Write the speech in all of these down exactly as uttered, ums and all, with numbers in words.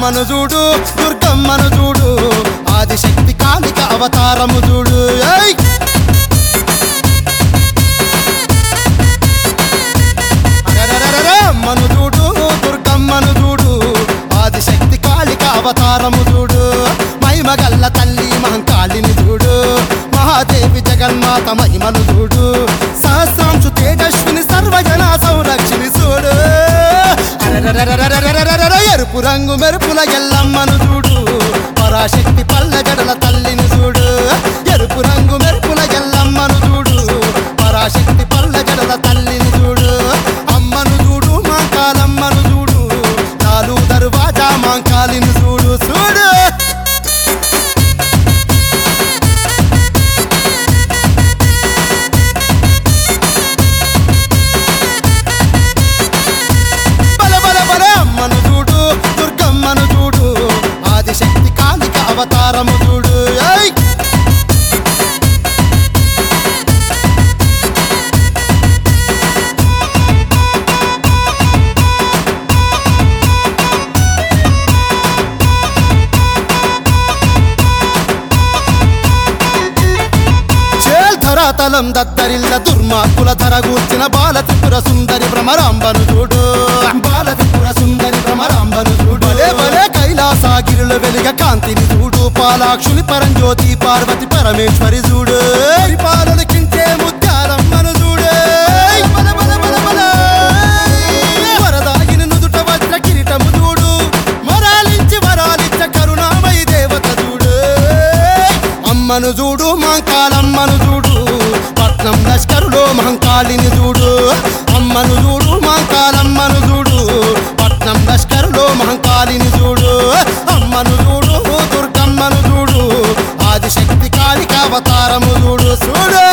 అమ్మను చూడు దుర్గమ్మను చూడు ఆదిశక్తి కాళిక అవతారము చూడు ఏయ్ అమ్మను చూడు దుర్గమ్మను చూడు ఆదిశక్తి కాళిక అవతారము చూడు మహిమగల్ల తల్లి మహంకాళిని చూడు మహాదేవి జగన్మాత మహిమను చూడు సహస్రాంశు తేజస్విని సర్వజన సంరక్షిని చూడు ఎరుపు రంగు మెరుపుల ఎల్లమ్మను చూడు పరాశక్తి పల్ల జడల తల్లిని చూడు ఎరుపు రంగు మెరుపుల ఎల్లమ్మను చూడు పరాశక్తి పల్ల జడల తల్లిని చూడు అమ్మను చూడు మాంకాలమ్మను చూడు నాలుగు దర్వాజా మాంకాలిని చూడు చూడు ఆదిశక్తి కాళిక అవతారము చూడు ఏయ్ ధరాతలం దద్దరిల్ల దుర్మార్గుల ధరగూర్చిన బాల త్రిపుర సుందరి భ్రమరాంబను చూడు బాల త్రిపుర సుందరి భ్రమరాంబను చూడు భలే కైలాసగిరిలో వెలిగ కాంతిని చూడు పాలాక్షుని పరంజ్యోతి పార్వతి పరమేశ్వరి చూడు పాలనకించే ముత్యాలమ్మను చూడు వరదాగిని నుదుట వజ్ర కిరీటము చూడు వరాలించి వరాలిచ్చ కరుణామయి దేవత చూడు అమ్మను చూడు మాంకాలమ్మను చూడు పట్నం లష్కరులో మహంకాళిని చూడు అమ్మను చూడు మాంకాలమ్మను చూడు పట్నం లష్కరులో మహంకాళిని చూడు అమ్మను చూడు దుర్గమ్మను చూడు ఆదిశక్తి కాళిక అవతారము చూడు చూడు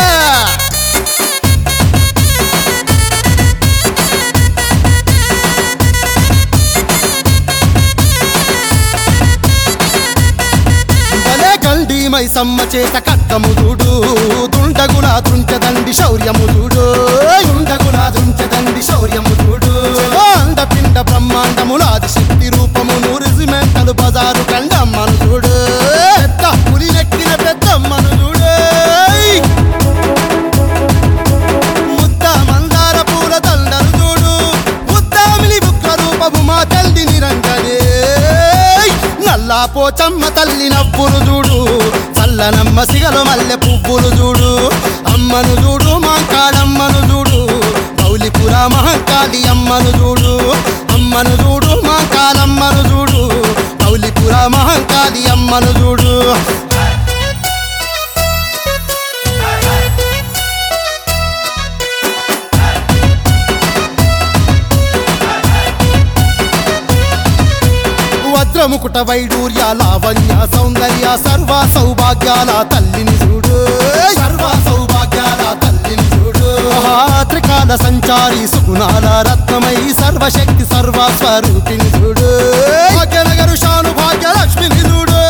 మైసమ్మ చేత కట్టము చూడు దుండగుల దుంచదండి శౌర్యము చూడు దుండగుల దుంచదండి శౌర్యము చూడు అండపిండ బ్రహ్మాండముల ఆదిశక్తి రూపము నూరిజిమెంటలు బజారు కండమ్మను చూడు పెద్ద పులి ఎక్కిన పెద్దమ్మను చూడు ముద్ద మందార పూల దండలు చూడు ముద్దామిలి బుక్క రూపము మా తల్లి నిరంజనే నల్లా పోచమ్మ తల్లి నవ్వులు చూడు చల్లనమ్మ సిగలు మల్లె పువ్వులు చూడు అమ్మను చూడు మాంకాళమ్మను చూడు గౌలిపుర మహంకాళి అమ్మను చూడు అమ్మను చూడు మాంకాళమ్మను చూడు గౌలిపుర మహంకాళి అమ్మను చూడు వజ్రముకుట వైడూర్య లావణ్య సౌందర్య సర్వ సౌభాగ్యాల తల్లిని చూడు సర్వ సౌభాగ్యాల తల్లిని చూడు త్రికాల సంచారి సుగుణాల రత్నమై సర్వశక్తి సర్వ స్వరూపిని చూడు భాగ్యనగరు శాను భాగ్య లక్ష్మిని చూడు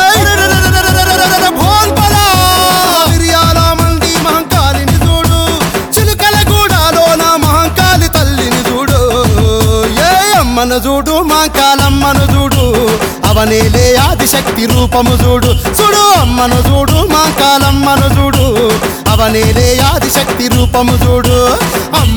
మండి మహంకాళిని చూడు చిలుకల గూడాలోన మహంకాళి తల్లిని చూడు ఏ అమ్మను చూడు మాంకాలమ్మను చూడు అవనేలే ఆదిశక్తి రూపము చూడు చూడు అమ్మను చూడు మాంకాలమ్మను చూడు అవనేలే ఆదిశక్తి రూపము చూడు అమ్మ